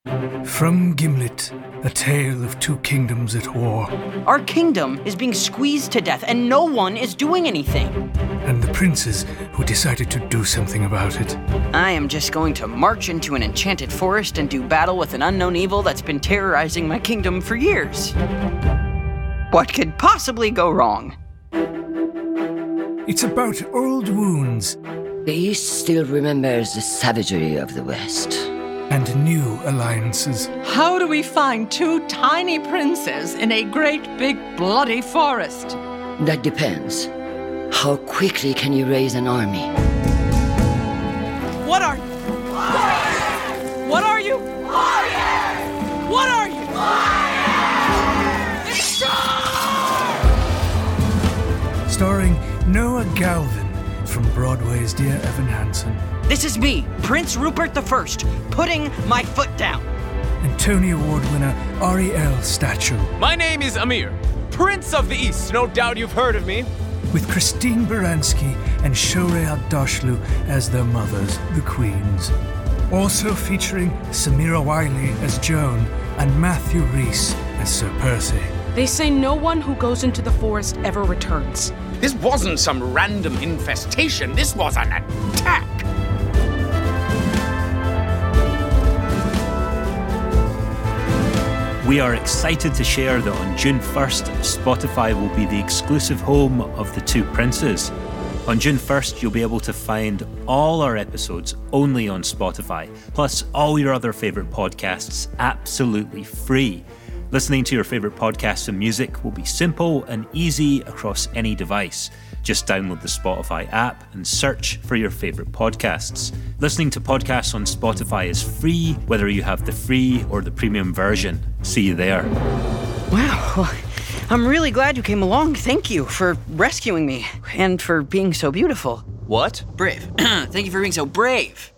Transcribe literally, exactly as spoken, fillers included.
From Gimlet, a tale of two kingdoms at war. Our kingdom is being squeezed to death, and no one is doing anything. And the princes who decided to do something about it. I am just going to march into an enchanted forest and do battle with an unknown evil that's been terrorizing my kingdom for years. What could possibly go wrong? It's about old wounds. The East still remembers the savagery of the West. And new alliances. How do we find two tiny princes in a great big bloody forest? That depends. How quickly can you raise an army? What are you? Warriors! What are you? Warriors! What are you? Warriors! Starring Noah Galvin from Broadway's Dear Evan Hansen. This is me, Prince Rupert the First, putting my foot down. And Tony Award winner Ariel Statue. My name is Amir, Prince of the East. No doubt you've heard of me. With Christine Baranski and Shohreh Aghdashloo as their mothers, the queens. Also featuring Samira Wiley as Joan and Matthew Rhys as Sir Percy. They say no one who goes into the forest ever returns. This wasn't some random infestation. This was an attack. We are excited to share that on June first, Spotify will be the exclusive home of the Two Princes. On June first, you'll be able to find all our episodes only on Spotify, plus all your other favourite podcasts absolutely free. Listening to your favourite podcasts and music will be simple and easy across any device. Just download the Spotify app and search for your favourite podcasts. Listening to podcasts on Spotify is free, whether you have the free or the premium version. See you there. Wow, well, I'm really glad you came along. Thank you for rescuing me and for being so beautiful. What? Brave. Thank you for being so brave.